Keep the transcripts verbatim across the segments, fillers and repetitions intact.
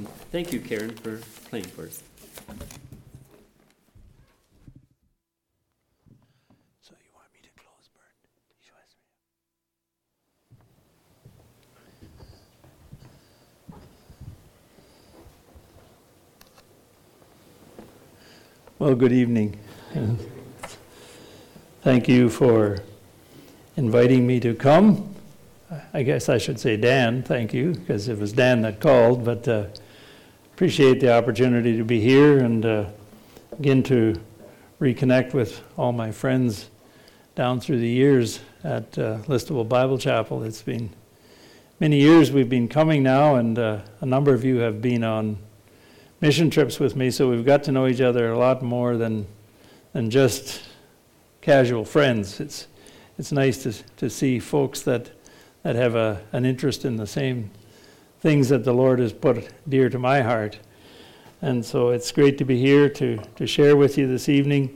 Thank you, Karen, for playing for us. So you want me to close, Bert? You asked me. Well, good evening. Thank you for inviting me to come. I guess I should say Dan, thank you, because it was Dan that called, but uh, appreciate the opportunity to be here and uh, begin to reconnect with all my friends down through the years at uh, Listowel Bible Chapel. It's been many years we've been coming now, and uh, a number of you have been on mission trips with me, so we've got to know each other a lot more than than just casual friends. It's it's nice to to see folks that that have a, an interest in the same things that the Lord has put dear to my heart. And so it's great to be here to, to share with you this evening.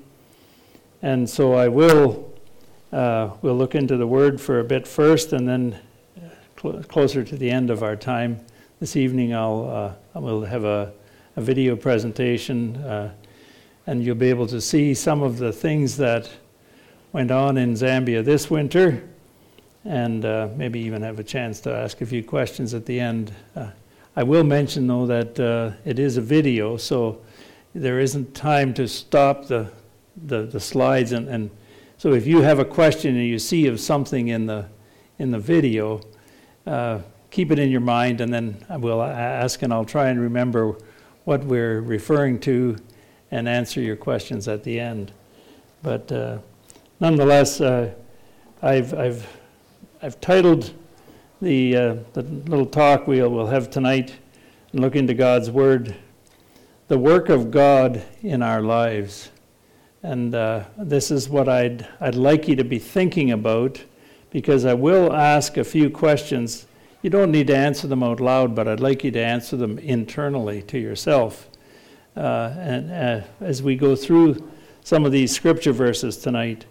And so I will uh, we'll look into the Word for a bit first, and then cl- closer to the end of our time this evening, I'll uh, I will have a, a video presentation, uh, and you'll be able to see some of the things that went on in Zambia this winter, and uh, maybe even have a chance to ask a few questions at the end. Uh, I will mention, though, that uh, it is a video, so there isn't time to stop the the, the slides. And, and so if you have a question and you see of something in the in the video, uh, keep it in your mind, and then I will ask, and I'll try and remember what we're referring to and answer your questions at the end. But uh, nonetheless, uh, I've I've I've titled the uh, the little talk we'll we'll have tonight and look into God's Word, the work of God in our lives, and uh, this is what I'd I'd like you to be thinking about, because I will ask a few questions. You don't need to answer them out loud, but I'd like you to answer them internally to yourself, uh, and uh, as we go through some of these scripture verses tonight.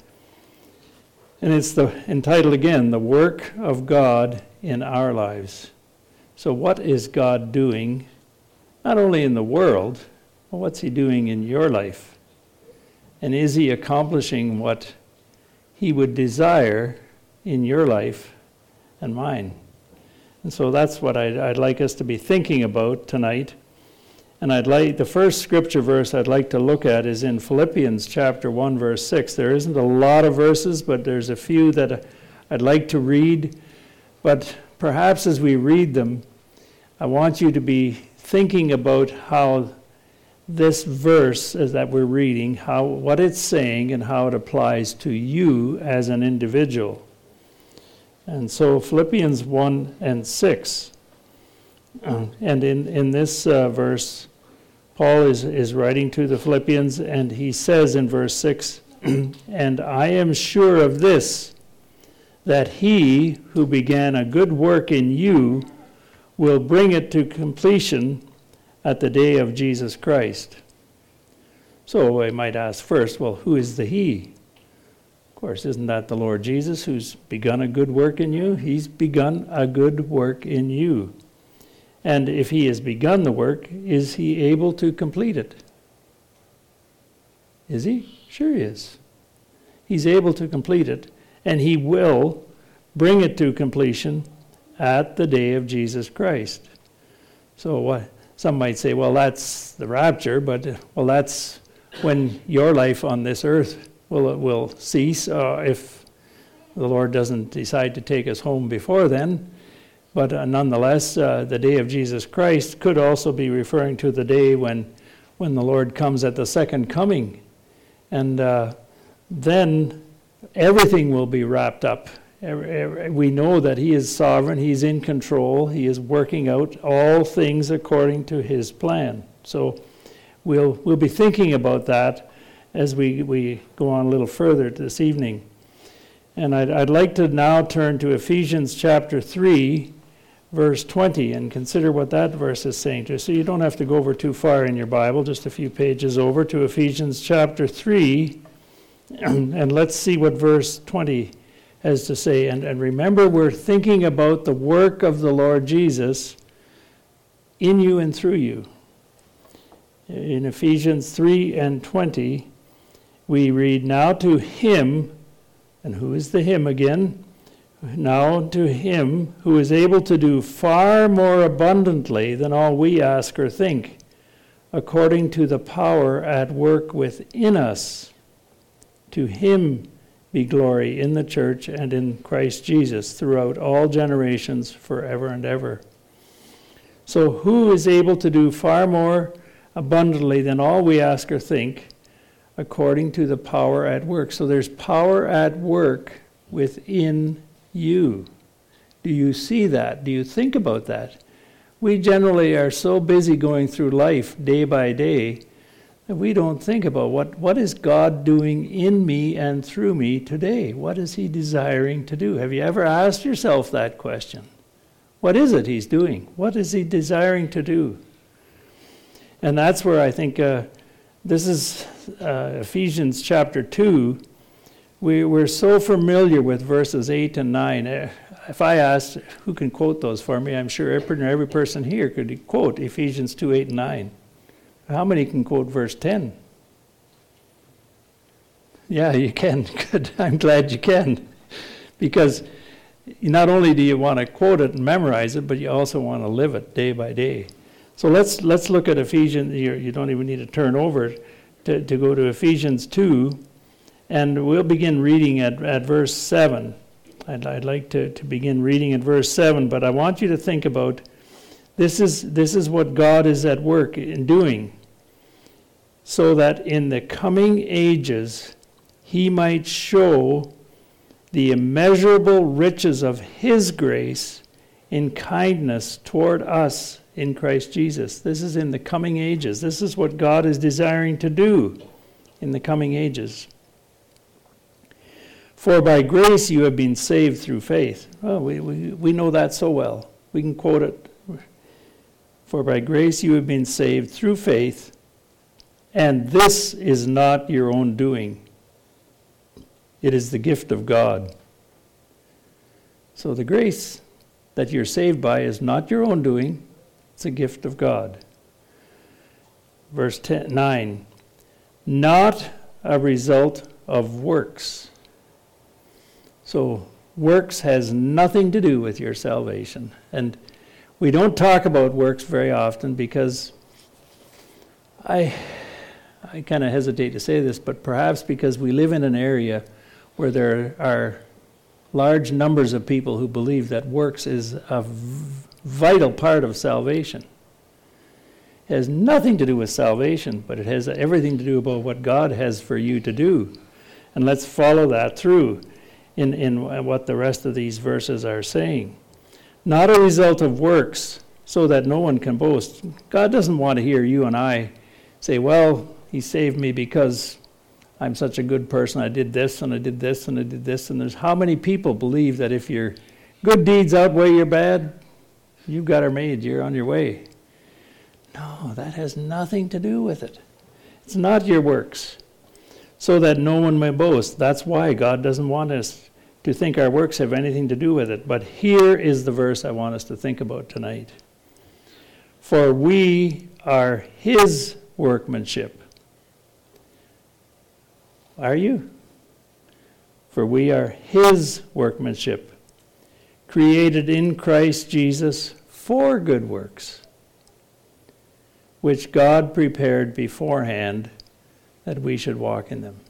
And it's the, entitled again, The Work of God in Our Lives. So what is God doing, not only in the world, but what's He doing in your life? And is He accomplishing what He would desire in your life and mine? And so that's what I'd, I'd like us to be thinking about tonight. And I'd like, the first scripture verse I'd like to look at is in Philippians chapter one, verse six. There isn't a lot of verses, but there's a few that I'd like to read. But perhaps as we read them, I want you to be thinking about how this verse that we're reading, how what it's saying and how it applies to you as an individual. And so Philippians one and six. Uh, and in, in this uh, verse, Paul is, is writing to the Philippians, and he says in verse six, "And I am sure of this, that he who began a good work in you will bring it to completion at the day of Jesus Christ." So I might ask first, well, who is the he? Of course, isn't that the Lord Jesus who's begun a good work in you? He's begun a good work in you. And if He has begun the work, is He able to complete it? Is He? Sure He is. He's able to complete it, and He will bring it to completion at the day of Jesus Christ. So what? Some might say, well, that's the rapture, but well, that's when your life on this earth will will cease, uh, if the Lord doesn't decide to take us home before then. But uh, nonetheless, uh, the day of Jesus Christ could also be referring to the day when when the Lord comes at the second coming. And uh, then everything will be wrapped up. Every, every, we know that He is sovereign, He's in control, He is working out all things according to His plan. So we'll we'll be thinking about that as we, we go on a little further this evening. And I'd, I'd like to now turn to Ephesians chapter three, verse twenty, and consider what that verse is saying to us. So you don't have to go over too far in your Bible, just a few pages over to Ephesians chapter three, and let's see what verse twenty has to say. And, and remember, we're thinking about the work of the Lord Jesus in you and through you. In Ephesians three and twenty, we read, "Now to him," and who is the him again? "Now to him who is able to do far more abundantly than all we ask or think, according to the power at work within us. To him be glory in the church and in Christ Jesus throughout all generations, forever and ever." So who is able to do far more abundantly than all we ask or think, according to the power at work? So there's power at work within you. Do you see that? Do you think about that? We generally are so busy going through life day by day that we don't think about what, what is God doing in me and through me today? What is he desiring to do? Have you ever asked yourself that question? What is it he's doing? What is he desiring to do? And that's where I think uh, this is uh, Ephesians chapter two. We, we're so familiar with verses eight and nine. If I asked who can quote those for me, I'm sure every, every person here could quote Ephesians two, eight, and nine. How many can quote verse ten? Yeah, you can. Good. I'm glad you can. Because not only do you want to quote it and memorize it, but you also want to live it day by day. So let's let's look at Ephesians. You, you don't even need to turn over to, to go to Ephesians two, and we'll begin reading at, at verse seven. I'd, I'd like to, to begin reading at verse seven, but I want you to think about this is this is what God is at work in doing, so that in the coming ages he might show the immeasurable riches of his grace in kindness toward us in Christ Jesus. This is in the coming ages. This is what God is desiring to do in the coming ages. "For by grace you have been saved through faith." Well, we, we, we know that so well. We can quote it. "For by grace you have been saved through faith, and this is not your own doing. It is the gift of God." So the grace that you're saved by is not your own doing. It's a gift of God. Verse ten, nine, "Not a result of works." So works has nothing to do with your salvation. And we don't talk about works very often because I, I kind of hesitate to say this, but perhaps because we live in an area where there are large numbers of people who believe that works is a v- vital part of salvation. It has nothing to do with salvation, but it has everything to do about what God has for you to do. And let's follow that through in, in what the rest of these verses are saying. Not a result of works, so that no one can boast. God doesn't want to hear you and I say, well, he saved me because I'm such a good person. I did this and I did this and I did this. And there's how many people believe that if your good deeds outweigh your bad, you've got her made, you're on your way. No, that has nothing to do with it. It's not your works, so that no one may boast. That's why God doesn't want us to think our works have anything to do with it. But here is the verse I want us to think about tonight. "For we are his workmanship." Are you? "For we are his workmanship, created in Christ Jesus for good works, which God prepared beforehand that we should walk in them."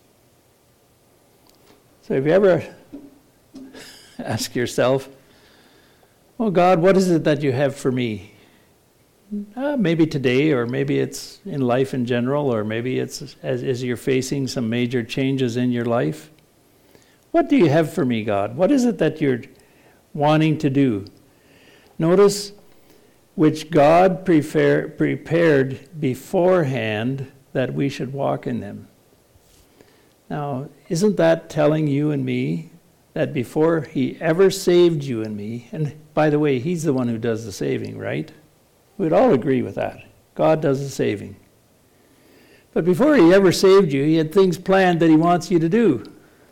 So have you ever asked yourself, well, God, what is it that you have for me? Uh, maybe today, or maybe it's in life in general, or maybe it's as, as you're facing some major changes in your life. What do you have for me, God? What is it that you're wanting to do? Notice, which God prefer, prepared beforehand that we should walk in them. Now, isn't that telling you and me that before he ever saved you and me, and by the way, he's the one who does the saving, right? We'd all agree with that. God does the saving. But before he ever saved you, he had things planned that he wants you to do.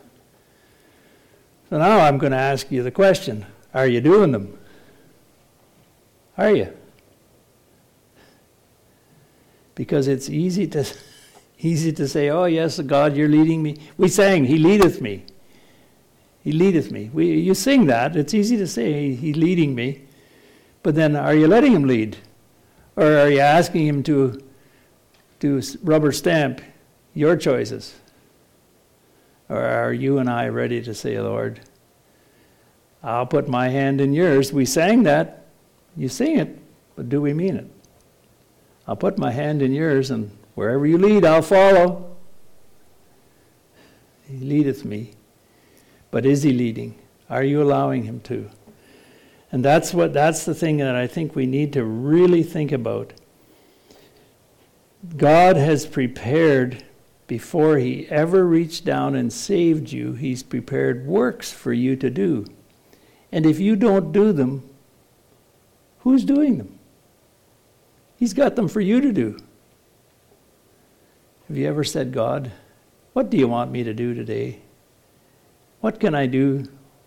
So now I'm going to ask you the question, are you doing them? Are you? Because it's easy to easy to say, oh yes, God, you're leading me. We sang, He leadeth me. He leadeth me. We, you sing that. It's easy to say, He's leading me. But then are you letting Him lead? Or are you asking Him to, to rubber stamp your choices? Or are you and I ready to say, Lord, I'll put my hand in yours. We sang that. You sing it, but do we mean it? I'll put my hand in yours, and wherever you lead, I'll follow. He leadeth me. But is He leading? Are you allowing Him to? And that's what that's the thing that I think we need to really think about. God has prepared, before He ever reached down and saved you, He's prepared works for you to do. And if you don't do them, who's doing them? He's got them for you to do. Have you ever said, God, what do you want me to do today? What can I do?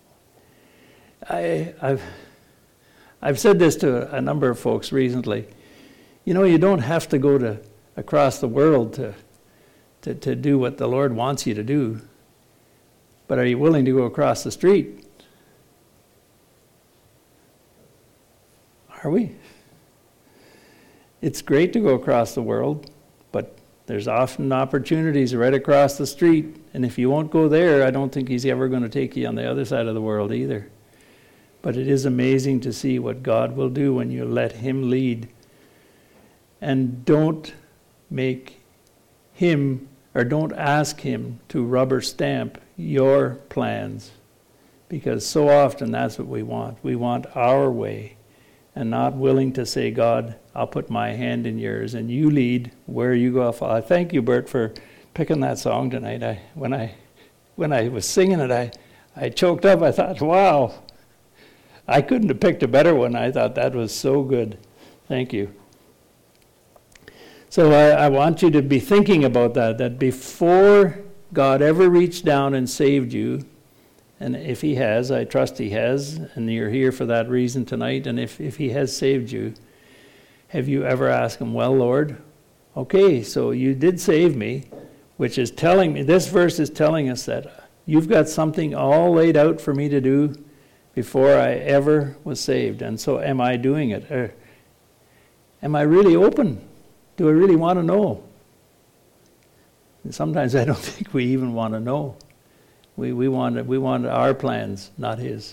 I, I've, I've said this to a number of folks recently. You know, you don't have to go to across the world to, to, to do what the Lord wants you to do. But are you willing to go across the street? Are we? It's great to go across the world, but there's often opportunities right across the street. And if you won't go there, I don't think He's ever going to take you on the other side of the world either. But it is amazing to see what God will do when you let Him lead. And don't make Him, or don't ask Him to rubber stamp your plans. Because so often that's what we want. We want our way. And not willing to say, God, I'll put my hand in yours, and you lead where you go. I thank you, Bert, for picking that song tonight. I, when I when I was singing it, I, I choked up. I thought, wow, I couldn't have picked a better one. I thought that was so good. Thank you. So I, I want you to be thinking about that, that before God ever reached down and saved you, and if He has, I trust He has, and you're here for that reason tonight, and if, if He has saved you, have you ever asked Him, well, Lord, okay, so you did save me, which is telling me, this verse is telling us that you've got something all laid out for me to do before I ever was saved. And so am I doing it? Or am I really open? Do I really want to know? And sometimes I don't think we even want to know. We we want we want our plans, not His.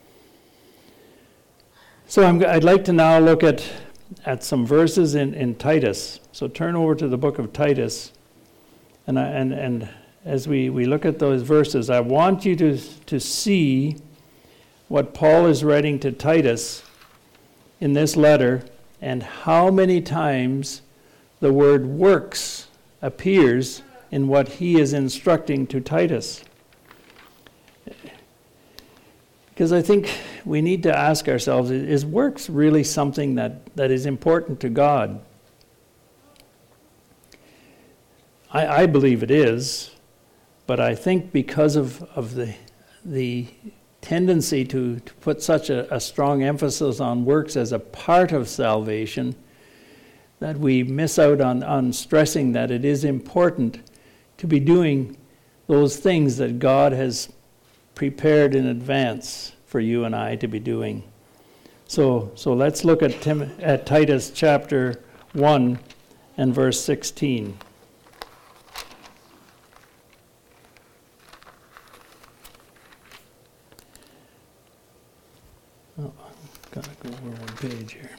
So I'm, I'd like to now look at at some verses in, in Titus. So turn over to the book of Titus, and I, and and as we, we look at those verses, I want you to to see what Paul is writing to Titus in this letter, and how many times the word works appears in what he is instructing to Titus. Because I think we need to ask ourselves, is works really something that, that is important to God? I, I believe it is, but I think because of, of the, the tendency to, to put such a, a strong emphasis on works as a part of salvation, that we miss out on, on stressing that it is important to be doing those things that God has prepared in advance for you and I to be doing. So, so let's look at, Tim, at Titus chapter one and verse sixteen. Oh, I've got to go over one page here.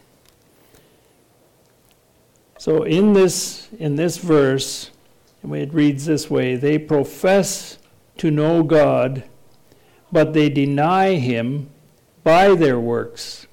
So in this in this verse, it reads this way: they profess to know God, but they deny Him by their works.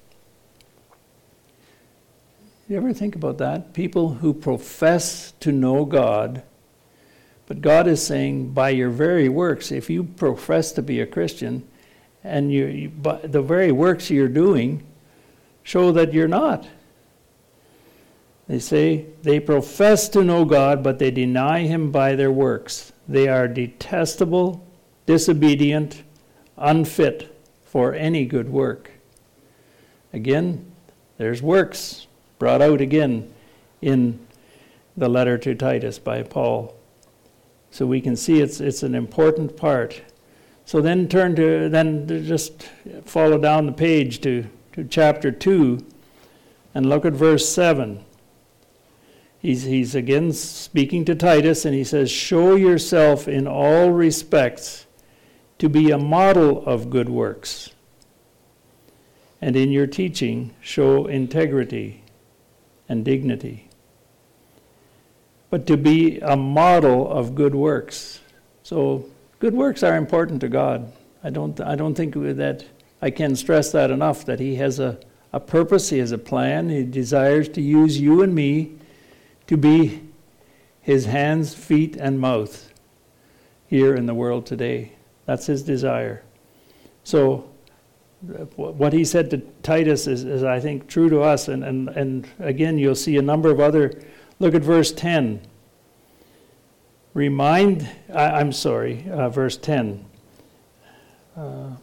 You ever think about that? People who profess to know God, but God is saying, by your very works, if you profess to be a Christian, and you, you by the very works you're doing show that you're not. They say they profess to know God, but they deny Him by their works. They are detestable, disobedient, unfit for any good work. Again, there's works brought out again in the letter to Titus by Paul. So we can see it's it's an important part. So then turn to, then just follow down the page to, to chapter two and look at verse seven. He's, he's again speaking to Titus, and he says, "Show yourself in all respects to be a model of good works. And in your teaching, show integrity and dignity." But to be a model of good works. So good works are important to God. I don't I don't think that I can stress that enough, that he has a, a purpose, he has a plan, he desires to use you and me to be his hands, feet, and mouth here in the world today. That's his desire. So what he said to Titus is, is I think, true to us. And, and, and again, you'll see a number of other... Look at verse ten. Remind... I, I'm sorry, uh, verse ten. Uh,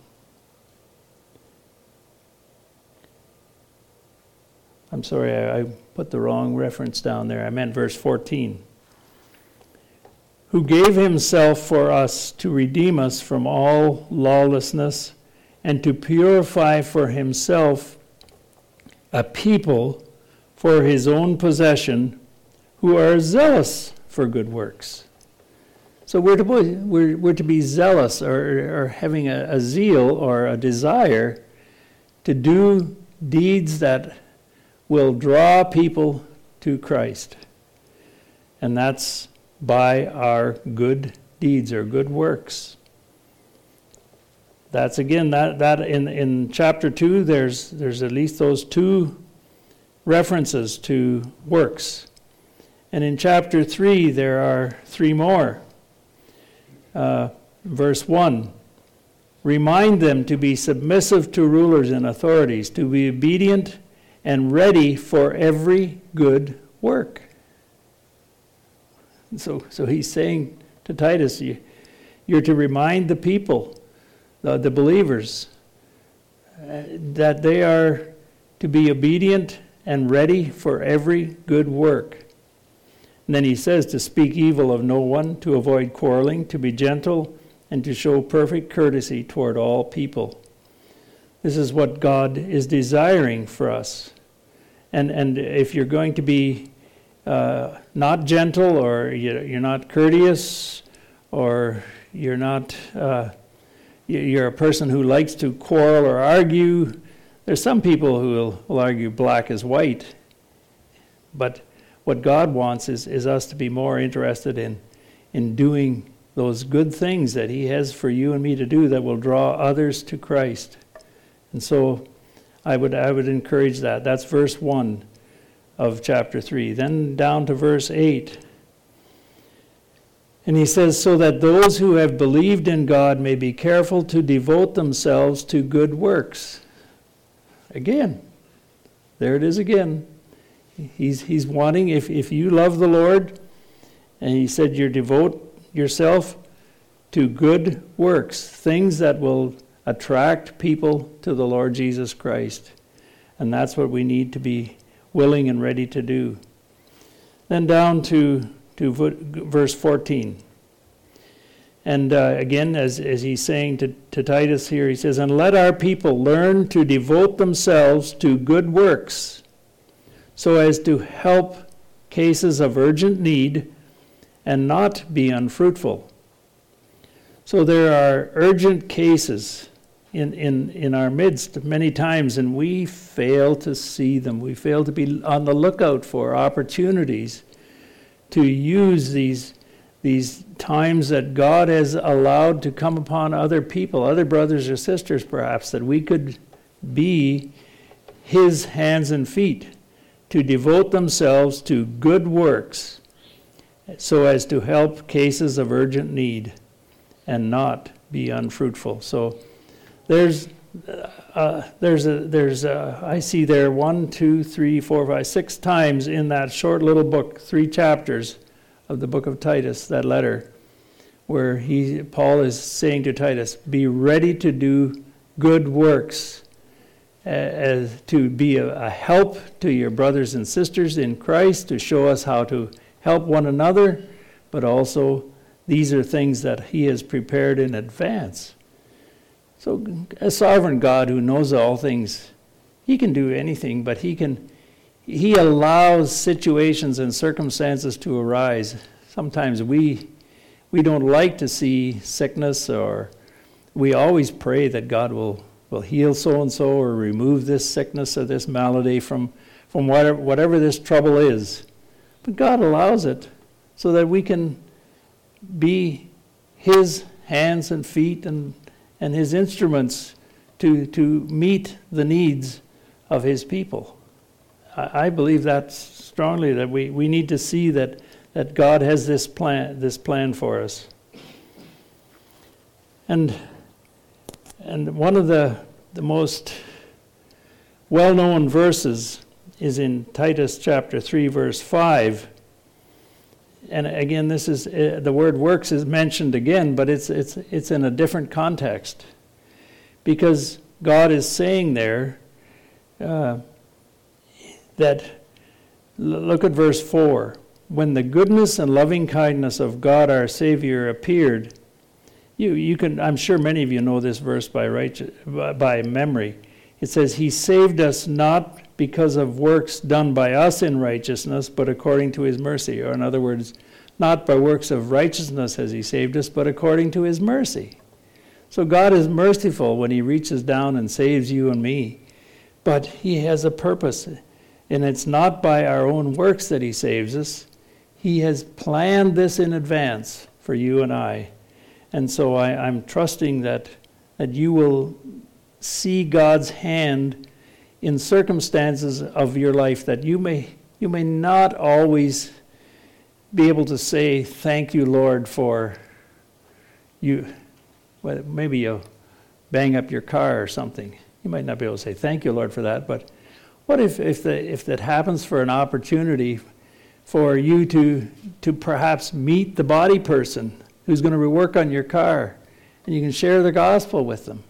I'm sorry, I, I put the wrong reference down there. I meant verse fourteen. "Who gave himself for us to redeem us from all lawlessness, and to purify for himself a people for his own possession, who are zealous for good works." So we're to be, we're, we're to be zealous, or, or having a, a zeal or a desire to do deeds that will draw people to Christ. And that's by our good deeds or good works. That's again, that, that in, in chapter two, there's, there's at least those two references to works. And in chapter three, there are three more. Uh, verse one, "Remind them to be submissive to rulers and authorities, to be obedient and ready for every good work." So, so he's saying to Titus, you, you're to remind the people, the, the believers, uh, that they are to be obedient and ready for every good work. And then he says to speak evil of no one, to avoid quarreling, to be gentle, and to show perfect courtesy toward all people. This is what God is desiring for us. And and if you're going to be uh, not gentle, or you're not courteous, or you're not uh, you're a person who likes to quarrel or argue, there's some people who will, will argue black as white. But what God wants is, is us to be more interested in, in doing those good things that he has for you and me to do that will draw others to Christ. And so I would I would encourage that. That's verse one of chapter three. Then down to verse eight. And he says, "So that those who have believed in God may be careful to devote themselves to good works." Again, there it is again. He's he's wanting, if, if you love the Lord, and he said you devote yourself to good works, things that will attract people to the Lord Jesus Christ. And that's what we need to be willing and ready to do. Then down to, to verse fourteen. And uh, again, as, as he's saying to, to Titus here, he says, "And let our people learn to devote themselves to good works, so as to help cases of urgent need and not be unfruitful." So there are urgent cases in, in, in our midst many times, and we fail to see them. We fail to be on the lookout for opportunities to use these, these times that God has allowed to come upon other people, other brothers or sisters perhaps, that we could be his hands and feet, to devote themselves to good works so as to help cases of urgent need and not be unfruitful. So there's uh, there's a there's a, I see there one, two, three, four, five, six times in that short little book, three chapters of the book of Titus, that letter, where he Paul is saying to Titus, be ready to do good works, as to be a, a help to your brothers and sisters in Christ, to show us how to help one another, but also these are things that he has prepared in advance. So a sovereign God who knows all things, he can do anything, but he can, he allows situations and circumstances to arise. Sometimes we we don't like to see sickness, or we always pray that God will, will heal so-and-so or remove this sickness or this malady from, from whatever, whatever this trouble is. But God allows it so that we can be his hands and feet and, and his instruments to, to meet the needs of his people. I, I believe that strongly, that we, we need to see that that God has this plan, this plan for us. And and one of the, the most well-known verses is in Titus chapter three, verse five. And again, this is uh, the word works is mentioned again, but it's it's it's in a different context, because God is saying there uh, that, look at verse four. When the goodness and loving kindness of God our Savior appeared, you you can, I'm sure many of you know this verse by right, by memory. It says, he saved us not because of works done by us in righteousness, but according to his mercy. Or in other words, not by works of righteousness has he saved us, but according to his mercy. So God is merciful when he reaches down and saves you and me. But he has a purpose, and it's not by our own works that he saves us. He has planned this in advance for you and I. And so I, I'm trusting that, that you will see God's hand in circumstances of your life that you may you may not always be able to say, thank you, Lord, for you. Well, maybe you'll bang up your car or something. You might not be able to say, thank you, Lord, for that. But what if, if, the, if that happens for an opportunity for you to to perhaps meet the body person who's going to work on your car, and you can share the gospel with them?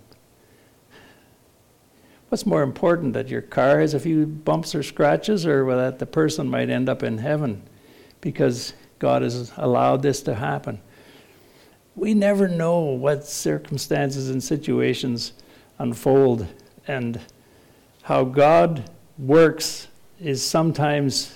What's more important, that your car has a few bumps or scratches, or that the person might end up in heaven because God has allowed this to happen? We never know what circumstances and situations unfold, and how God works is sometimes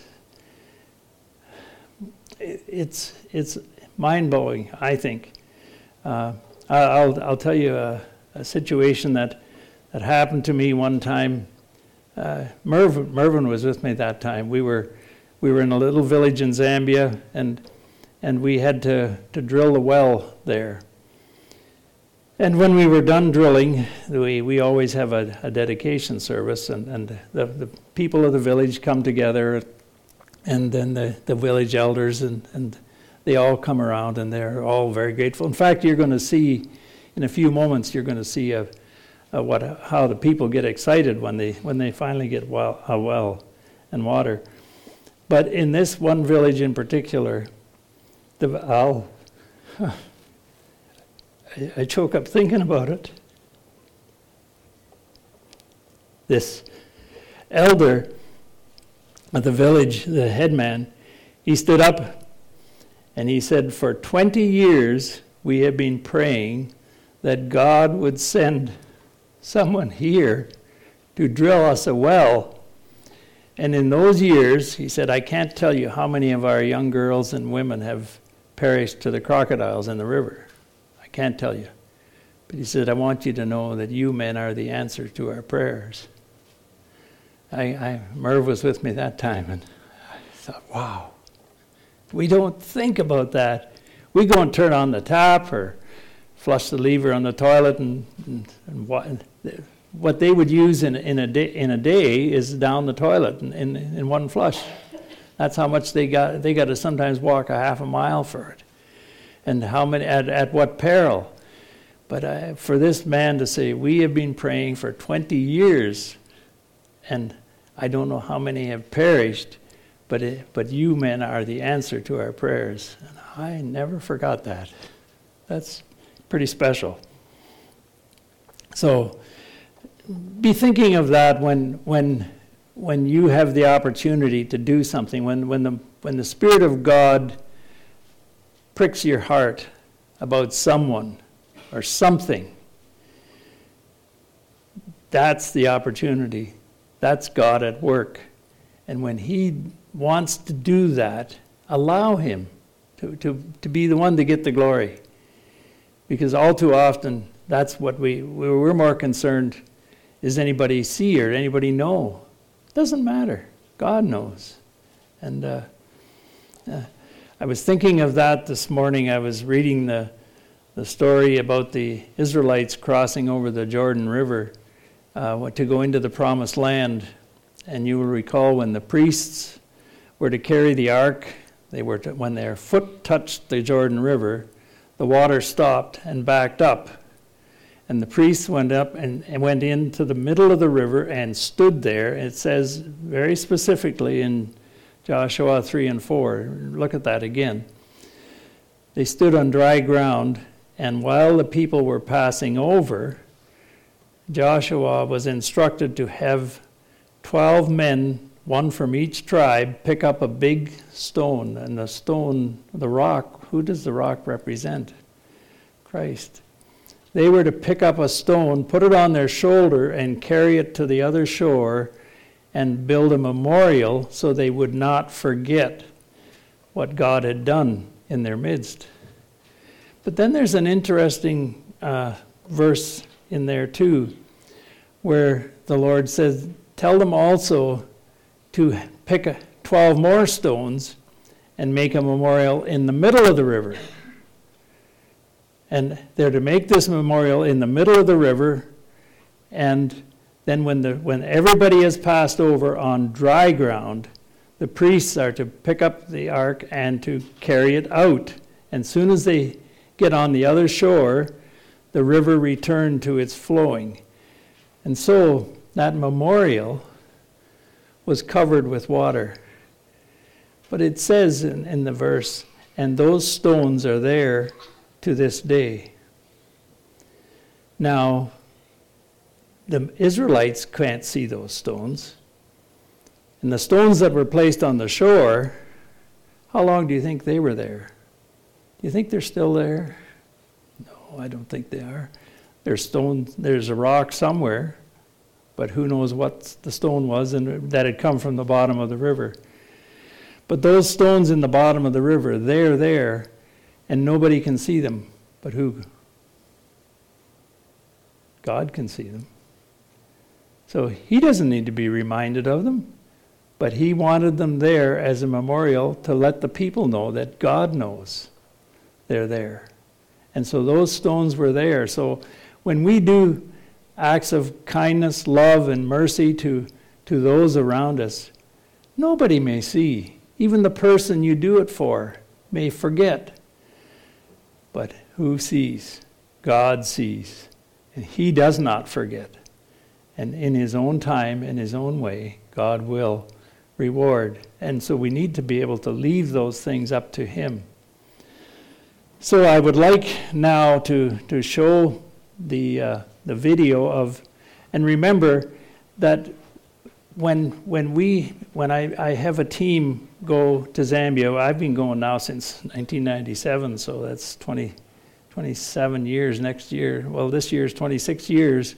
It's it's mind-blowing, I think. Uh, I'll I'll tell you a, a situation that that happened to me one time. Uh, Mervyn Mervyn was with me that time. We were we were in a little village in Zambia, and and we had to, to drill a well there. And when we were done drilling, we, we always have a, a dedication service, and, and the, the people of the village come together, and then the, the village elders, and, and they all come around, and they're all very grateful. In fact, you're going to see, in a few moments, you're going to see a, a what how the people get excited when they when they finally get well, a well and water. But in this one village in particular, the I'll, huh, I, I choke up thinking about it. This elder of the village, the headman, he stood up and he said, for twenty years we have been praying that God would send someone here to drill us a well. And in those years, he said, I can't tell you how many of our young girls and women have perished to the crocodiles in the river. I can't tell you. But he said, I want you to know that you men are the answer to our prayers. I, I, Merv was with me that time, and I thought, wow, we don't think about that. We go and turn on the tap or flush the lever on the toilet, and, and, and what, what they would use in, in, a day, in a day is down the toilet in, in, in one flush. That's how much they got. They got to sometimes walk a half a mile for it. And how many, at, at what peril. But uh, for this man to say, we have been praying for twenty years, and I don't know how many have perished, but it, but you men are the answer to our prayers. And I never forgot that. That's pretty special. So be thinking of that when when when you have the opportunity to do something, when when the when the Spirit of God pricks your heart about someone or something, that's the opportunity. That's God at work. And when he wants to do that, allow him to, to, to be the one to get the glory. Because all too often, that's what we, we're more concerned, is anybody see or anybody know? Doesn't matter. God knows. And uh, uh, I was thinking of that this morning. I was reading the, the story about the Israelites crossing over the Jordan River uh, to go into the Promised Land. And you will recall when the priests were to carry the ark, they were to, when their foot touched the Jordan River, the water stopped and backed up. And the priests went up and, and went into the middle of the river and stood there. It says very specifically in Joshua three and four, look at that again. They stood on dry ground, and while the people were passing over, Joshua was instructed to have twelve men, one from each tribe, pick up a big stone. And the stone, the rock, who does the rock represent? Christ. They were to pick up a stone, put it on their shoulder, and carry it to the other shore and build a memorial so they would not forget what God had done in their midst. But then there's an interesting uh, verse in there too, where the Lord says, tell them also to pick a, twelve more stones and make a memorial in the middle of the river. And they're to make this memorial in the middle of the river, and then when the when everybody has passed over on dry ground, the priests are to pick up the ark and to carry it out. And soon as they get on the other shore, the river returned to its flowing. And so that memorial was covered with water. But it says in, in the verse, and those stones are there to this day. Now, the Israelites can't see those stones. And the stones that were placed on the shore, how long do you think they were there? Do you think they're still there? No, I don't think they are. There's stones, there's a rock somewhere, but who knows what the stone was, and that had come from the bottom of the river. But those stones in the bottom of the river, they're there, and nobody can see them. But who? God can see them. So he doesn't need to be reminded of them, but he wanted them there as a memorial to let the people know that God knows they're there. And so those stones were there. So when we do acts of kindness, love, and mercy to, to those around us, nobody may see. Even the person you do it for may forget. But who sees? God sees. And he does not forget. And in his own time, in his own way, God will reward. And so we need to be able to leave those things up to him. So I would like now to, to show the uh, the video of, and remember that when when we when I, I have a team go to Zambia, I've been going now since nineteen ninety-seven, so that's twenty, twenty-seven years next year. Well, this year's twenty-six years.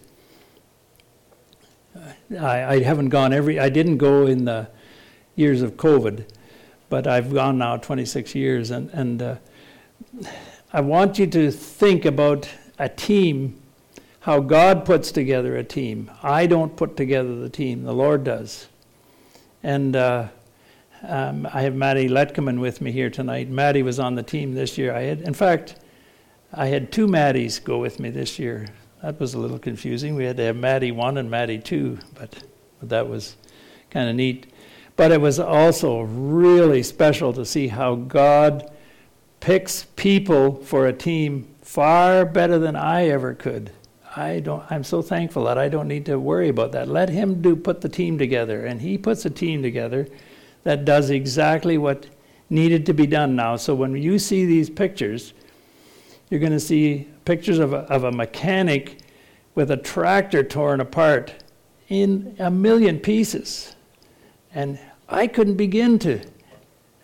I, I haven't gone every, I didn't go in the years of COVID, but I've gone now twenty-six years, and, and uh, I want you to think about a team, how God puts together a team. I don't put together the team, the Lord does. And uh, um, I have Maddie Letkeman with me here tonight. Maddie was on the team this year. I had, in fact, I had two Maddies go with me this year. That was a little confusing. We had to have Maddie one and Maddie two, but, but that was kind of neat. But it was also really special to see how God picks people for a team far better than I ever could. I don't, I'm so thankful that I don't need to worry about that. Let him do put the team together, and he puts a team together that does exactly what needed to be done now. So when you see these pictures, you're going to see pictures of a, of a mechanic with a tractor torn apart in a million pieces. And I couldn't begin to,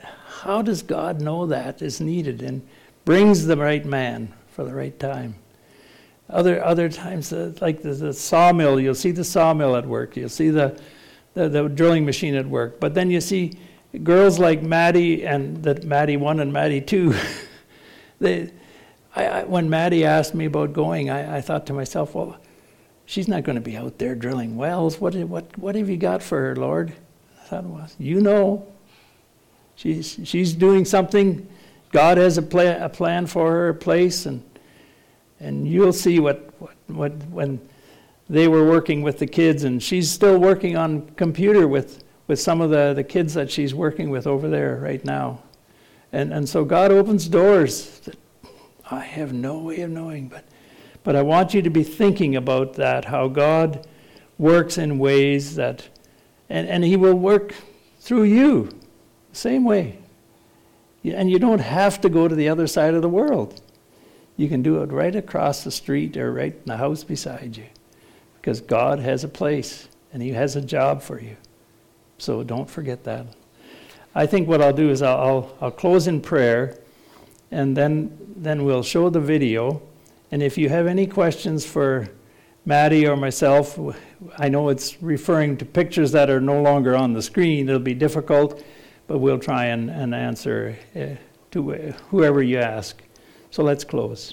how does God know that is needed and brings the right man for the right time? Other other times, uh, like the, the sawmill, you'll see the sawmill at work. You'll see the, the, the drilling machine at work. But then you see girls like Maddie and that Maddie one and Maddie two. they, I, I, when Maddie asked me about going, I, I thought to myself, well, she's not going to be out there drilling wells. What what what have you got for her, Lord? I thought, well, you know, she's she's doing something. God has a, pla- a plan for her, a place, and. And you'll see what, what, what when they were working with the kids, and she's still working on computer with, with some of the, the kids that she's working with over there right now. And and so God opens doors that I have no way of knowing, but but I want you to be thinking about that, how God works in ways that, and, and he will work through you, the same way. And you don't have to go to the other side of the world. You can do it right across the street or right in the house beside you, because God has a place and he has a job for you. So don't forget that. I think what I'll do is I'll, I'll, I'll close in prayer, and then, then we'll show the video. And if you have any questions for Maddie or myself, I know it's referring to pictures that are no longer on the screen. It'll be difficult, but we'll try and, and answer uh, to uh, whoever you ask. So let's close.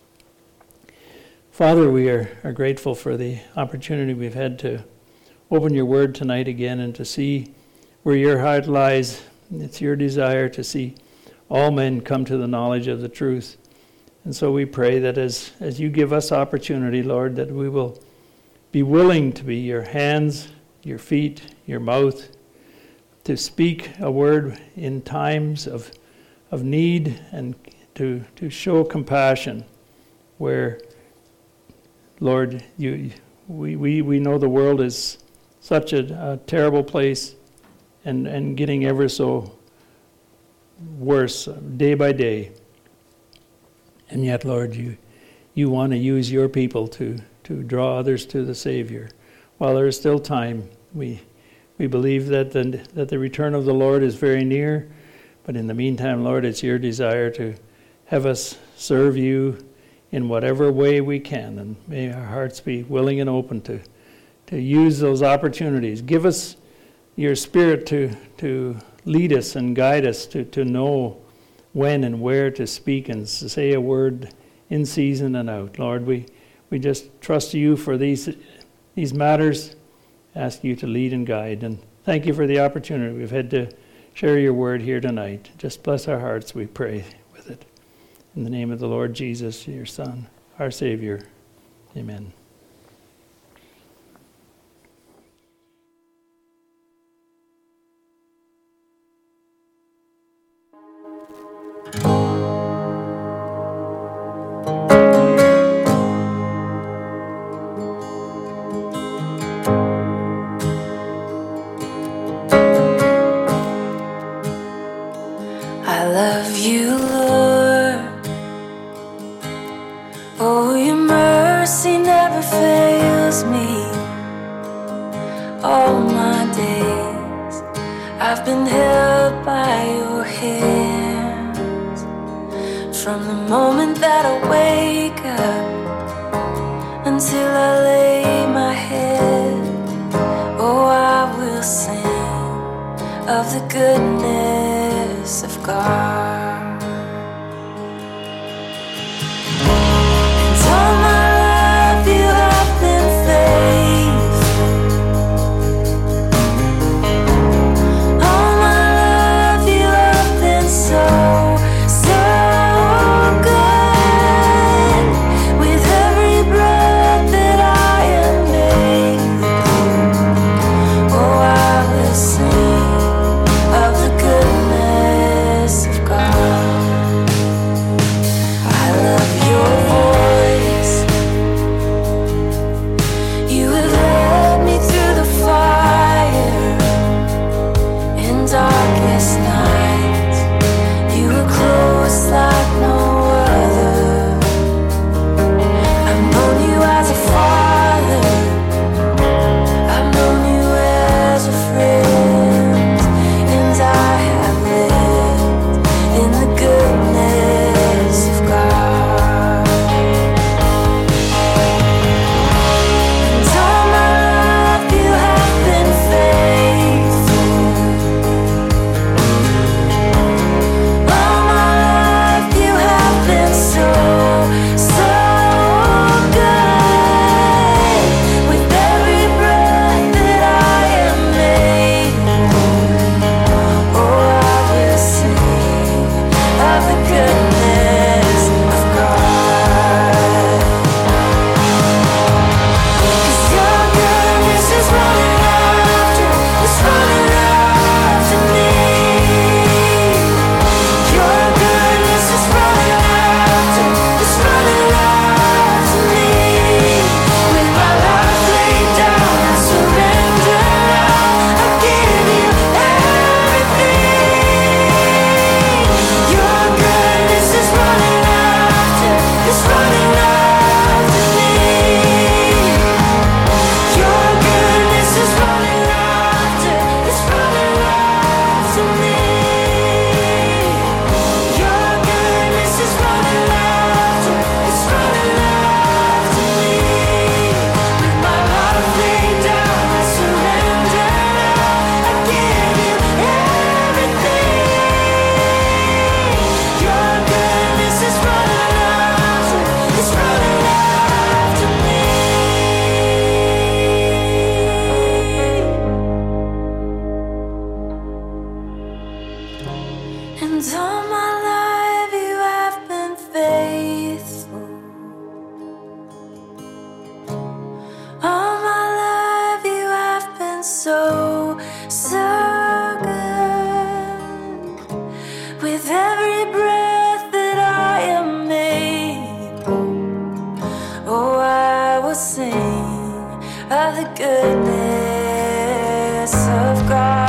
Father, we are, are grateful for the opportunity we've had to open your word tonight again and to see where your heart lies. It's your desire to see all men come to the knowledge of the truth. And so we pray that as, as you give us opportunity, Lord, that we will be willing to be your hands, your feet, your mouth, to speak a word in times of, of need, and to, to show compassion where, Lord, you we, we, we know the world is such a, a terrible place and, and getting ever so worse day by day. And yet, Lord, you you want to use your people to, to draw others to the Savior. While there is still time, we we believe that the, that the return of the Lord is very near. But in the meantime, Lord, it's your desire to have us serve you in whatever way we can. And may our hearts be willing and open to, to use those opportunities. Give us your Spirit to, to lead us and guide us to, to know when and where to speak and to say a word in season and out. Lord, we, we just trust you for these, these matters, ask you to lead and guide. And thank you for the opportunity we've had to share your word here tonight. Just bless our hearts, we pray with it. In the name of the Lord Jesus, your Son, our Savior. Amen. I love you, Lord. Oh, your mercy never fails me. All my days I've been held by your hands. From the moment that I wake up until I lay my head, oh, I will sing of the goodness of God. And all my life you have been faithful. All my life you have been so, so good. With every breath that I am able, oh, I will sing of the goodness of God. And all my life you have been faithful. All my life you have been so, so good. With every breath that I am able, oh, I will sing of the goodness of God.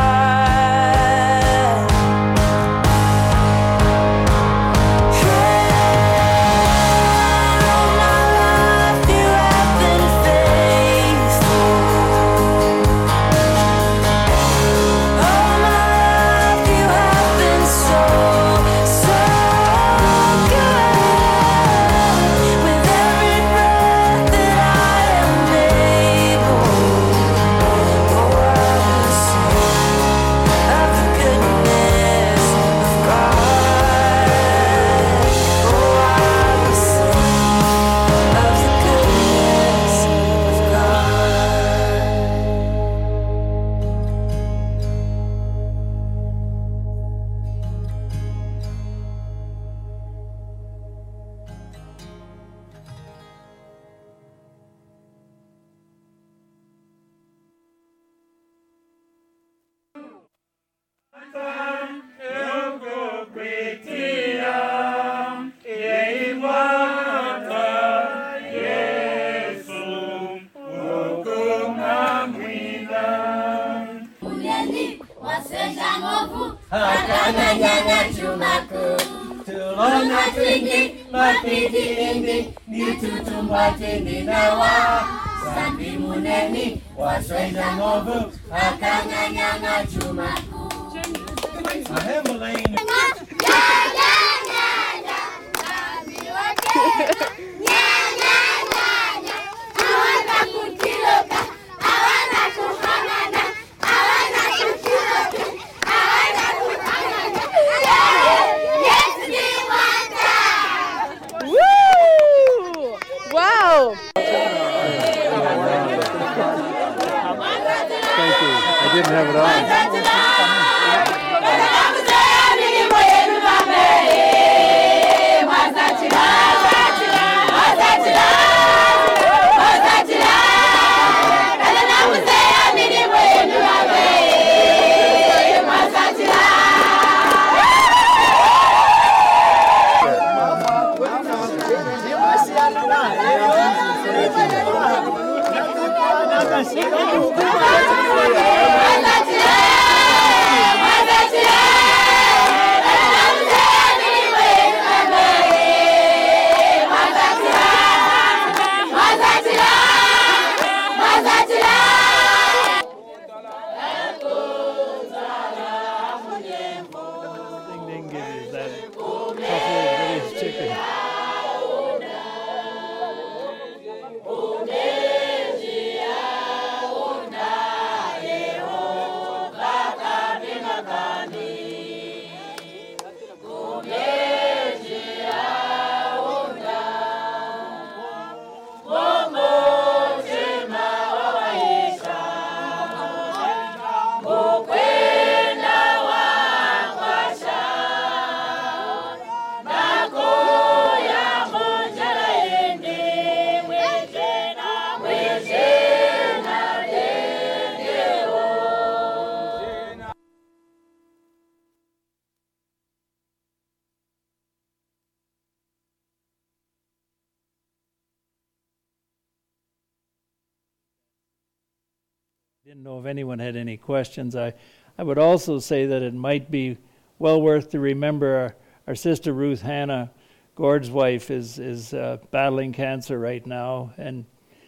Didn't know if anyone had any questions. I, I would also say that it might be well worth to remember our, our sister Ruth Hannah, Gord's wife, is is uh, battling cancer right now, and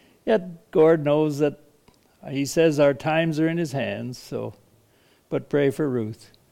yet Gord knows that he says our times are in his hands. So, but pray for Ruth.